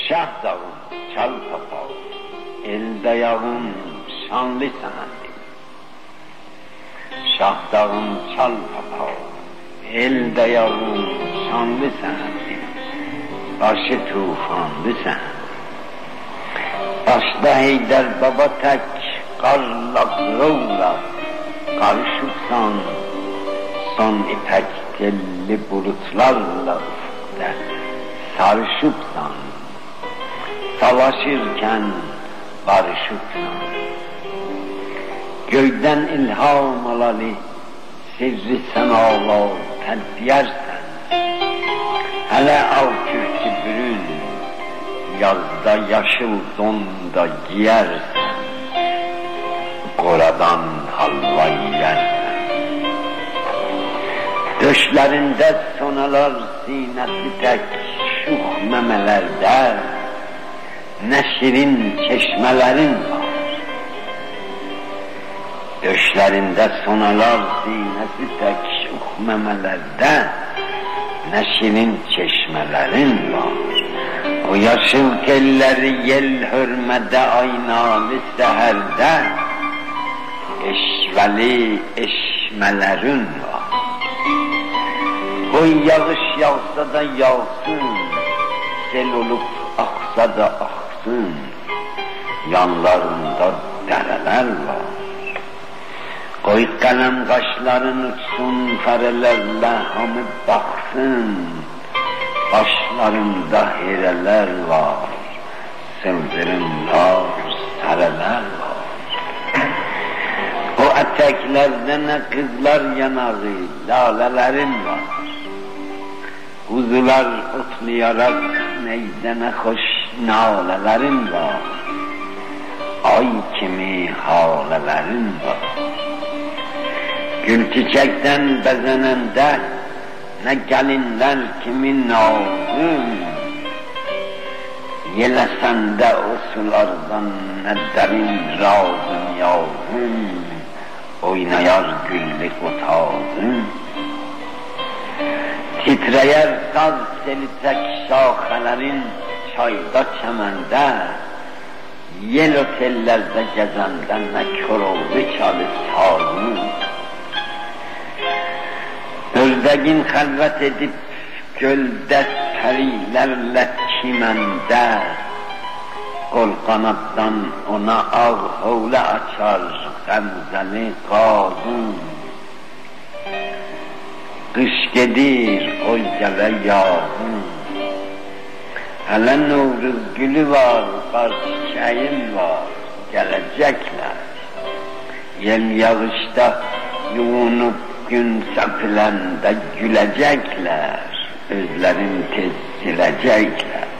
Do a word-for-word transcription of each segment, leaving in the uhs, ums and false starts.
Şah dağım, çal papağı, el dayağım, şanlı senendi. Şah dağım, çal papağı, el dayağım, şanlı senendi. Başı tufanlı senendi. Başta Heydər baba tek, qarla qırıqla, qarışıqsan, son ipək telli bulutlarla ufukda sarışıpsan, savaşırken barışıpsan. Göyden ilham alalı, sirri semalar tədbiyərsən, hələ al kürkü bürün, yazda yaşıl donda giyersen, qoradan halva yiyersen. Döşlerinde sonalar sinesi tek şuh memelerde, ne şirin çeşmelerin var. Döşlerinde sonalar sinesi tek şuh memelerde, ne şirin çeşmelerin var. O yaşıl telleri yel hürmede aynalı seherde, eşveli eşmelerin var. Koy yağış yağsa da yağsın, sel olup aksa da aksın, yanlarında dereler var. Koy kalem kaşların uçsun, ferelerle hamı baksın, başlarında hireler var, sıldırımlar, sareler var. O eteklerde ne kızlar yanağı, lalelerin var. Kuzular otlayarak meydana hoş nalelerin var. Ay kimi halelerin var. Gül çiçekten bezenende ne gelinler kimi nazım. Yelesende o sulardan ne derin razım yavrum. Oynayar güllük otağım. Titreyer saz selitek şahelerin çayda çemende, yel otellerde gezenden ne kör oldu çalı sağım. Özdeğin halvet edip gölde perilerle çimende, kol kanattan ona ağ havle açar gamzeli gazım. Kış gedir oy gele yağın, hele Novruz gülü var, kar çiçeğim var, gelecekler. Yel yağışta yuvunup gün sepilende gülecekler, özlerin tez silecekler.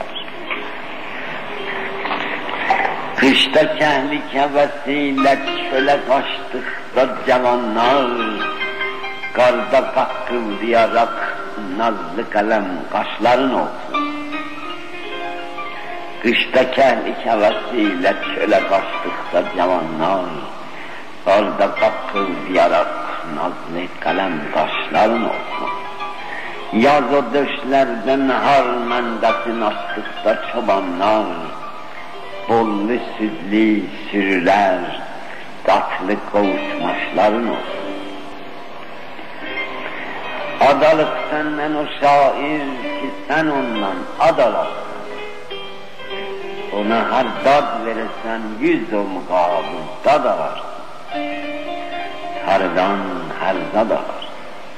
Kışta kehlik hevesiyle çöle kaçtıkta cavanlar, karda kakkıldayarak nazlı kalem kaşların olsun. Kışta kehlik hevesiyle çöle kaçtıkta cavanlar, karda kakkıldayarak nazlı kalem kaşların olsun. Yaz o döşlerden har mendesin açtıkta çobanlar, bollu süzlü sürüler, tatlı kavuşmaşların olsun. Adalık senden o şair ki sen ondan adalasın. Ona her dad verirsen yüz o mukabıl dad alarsın. Hardan her dad alarsın.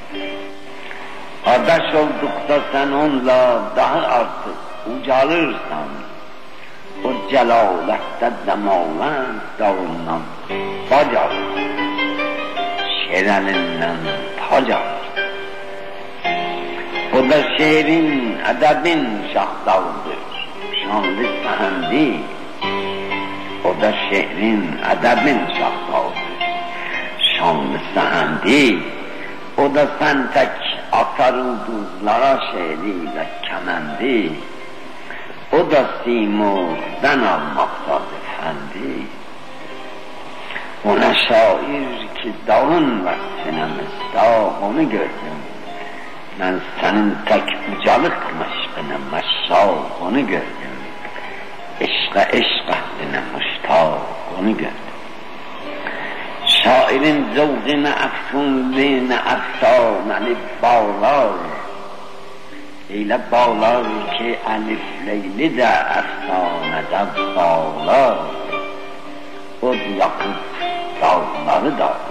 Adaş oldukta sen onunla daha artık ucalırsan, o celalette demaven dağından bac alırsın. Şerelinden tac alırsın. O da şehrin, edebin şahdağıdır, şanlı sehendi. O da şehrin, edebin şahdağıdır, şanlı sehendi. O da sen tek atar ulduzlara şehriyle kemendi. O da simurdan almaktadır efendi. Ona şair ki dağın vaktine mestah onu gördüm. Ben senin tek ucalıkmış benim maşallah onu gördüm. عشق عشق نه مشتاق کنی گرد شاعرین ذوق نه افشون نه افسان علی بالا ایله بالا که الف لیلی ده افسانه ده بالا o yakıp dağları da